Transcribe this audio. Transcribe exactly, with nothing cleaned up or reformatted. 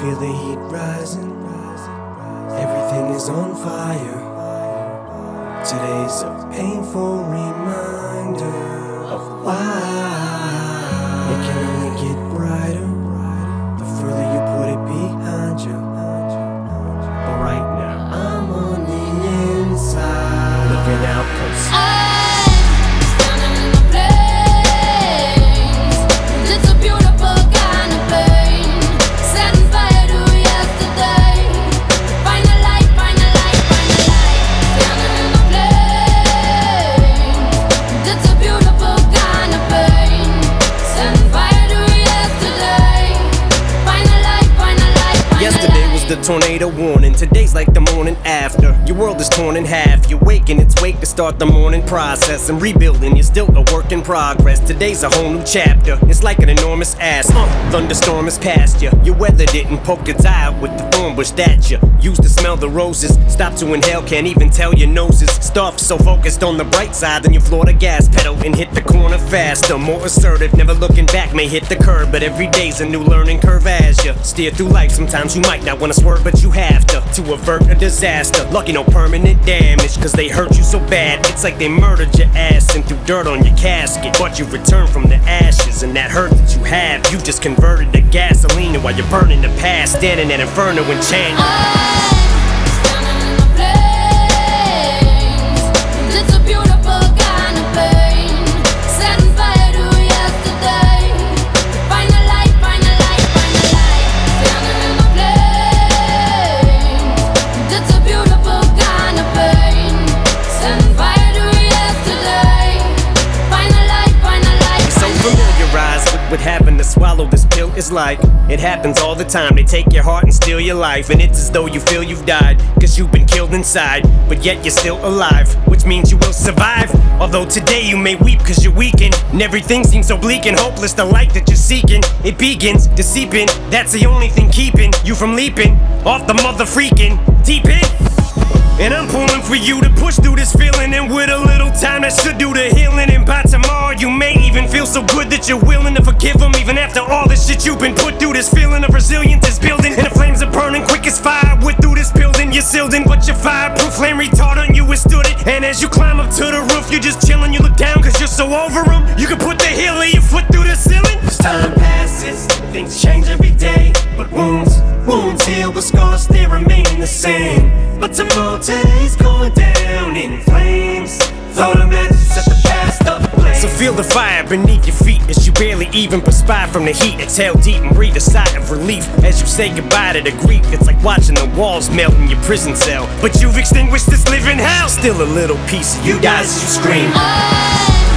feel the heat rising. Everything is on fire. Today's a painful reminder of why it can only get brighter the further you put it behind you. But right now, I'm on the inside, looking out close. The tornado warning, today's like the morning after. Your world is torn in half. You wake in its wake to start the morning process. And rebuilding, you're still a work in progress. Today's a whole new chapter. It's like an enormous ass. Uh, thunderstorm is past you. Your weather didn't poke its eye out with the thorn bush that you used to smell the roses. Stop to inhale, can't even tell your noses. Stuff so focused on the bright side, then you floor the gas pedal and hit the corner faster. More assertive, never looking back, may hit the curb. But every day's a new learning curve as you steer through life. Sometimes you might not wanna swerve, but you have to to avert a disaster. Lucky no permanent damage, cause they hurt you so bad. It's like they murdered your ass and threw dirt on your casket. But you return from the ashes, and that hurt that you have, you just converted to gasoline. And while you're burning the past, standing at inferno and chanting. What happened to swallow this pill is like it happens all the time. They take your heart and steal your life, and it's as though you feel you've died, cause you've been killed inside, but yet you're still alive, which means you will survive. Although today you may weep cause you're weakened, and everything seems so bleak and hopeless. The light that you're seeking, it begins to seep in. That's the only thing keeping you from leaping off the mother freaking deep end. And I'm pulling for you to push through this feeling, and with a little time that should do the healing. And by tomorrow you may even feel so good that you're willing to forgive them, even after all the shit you've been put through. This feeling of resilience is building, and the flames are burning quick as fire. We're through this building, you're sealed in, but your fireproof flame retardant, you withstood it. And as you climb up to the roof, you're just chilling, you look down cause you're so over them. You can put the heel of your foot through the ceiling. As time passes, things change every day, but wounds, wounds heal, but scars they remain the same. But tomorrow today's going down in flames. Throw the matches, set the past ablaze. So feel the fire beneath your feet as you barely even perspire from the heat. Exhale deep and breathe a sigh of relief as you say goodbye to the grief. It's like watching the walls melt in your prison cell, but you've extinguished this living hell. Still a little piece of you dies as you scream.